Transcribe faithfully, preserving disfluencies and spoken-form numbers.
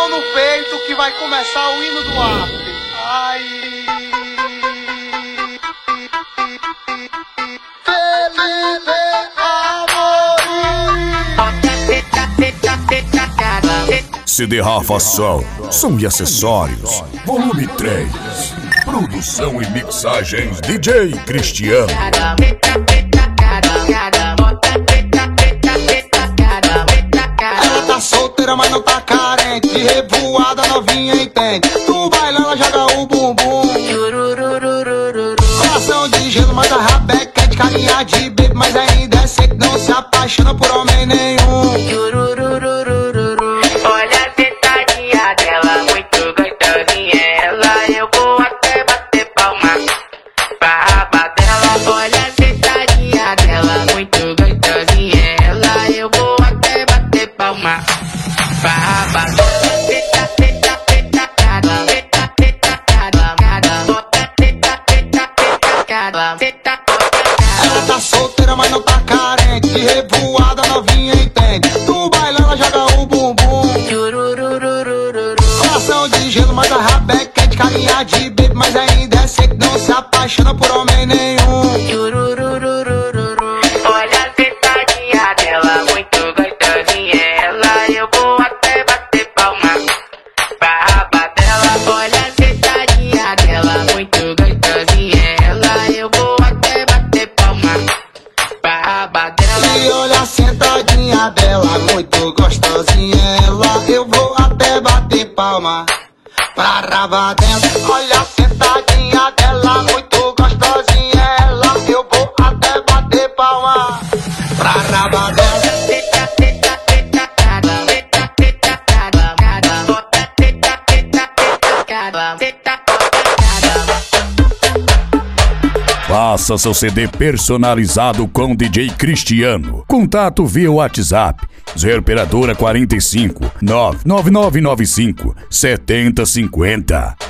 mão no peito que vai começar o hino do after. Ai. Felipe Amorim. C D Rafa Som, som e acessórios, volume três. Produção e mixagens D J Cristiano. Ela tá solteira, mas não tá carente. Revoada, novinha, entende. No baile ela joga o bumbum. Coração de gelo, mas a rabeca é de carinha de baby. Mas ainda é seco, não se apaixona por homem nenhum. Olha a sentadinha dela, muito gostosinha. Ela, eu vou até bater palma pra raba dela. Olha a sentadinha dela, muito gostosinha. Ela, eu vou até bater palma pra raba dela. Ela tá solteira, mas não tá carente. Revoada, novinha, entende. No baile ela joga o bumbum. Coração de gelo, mas a rabeca é de carinha de baby. Mas ainda é seco, não se apaixona por homem nenhum. Olha a sentadinha dela, muito gostosinha. Ela, eu vou até bater palma pra raba dela. Olha a sentadinha dela, muito gostosinha. Ela, eu vou até bater palma pra raba dela. E olha a sentadinha dela, muito gostosinha. Ela, eu vou até bater palma pra raba dela. Olha a sentadinha dela, muito gostosinha. Ela, eu vou até bater palma pra raba dela. Faça seu C D personalizado com D J Cristiano. Contato via WhatsApp zero operadora quarenta e cinco, nove nove nove nove cinco, setenta cinquenta.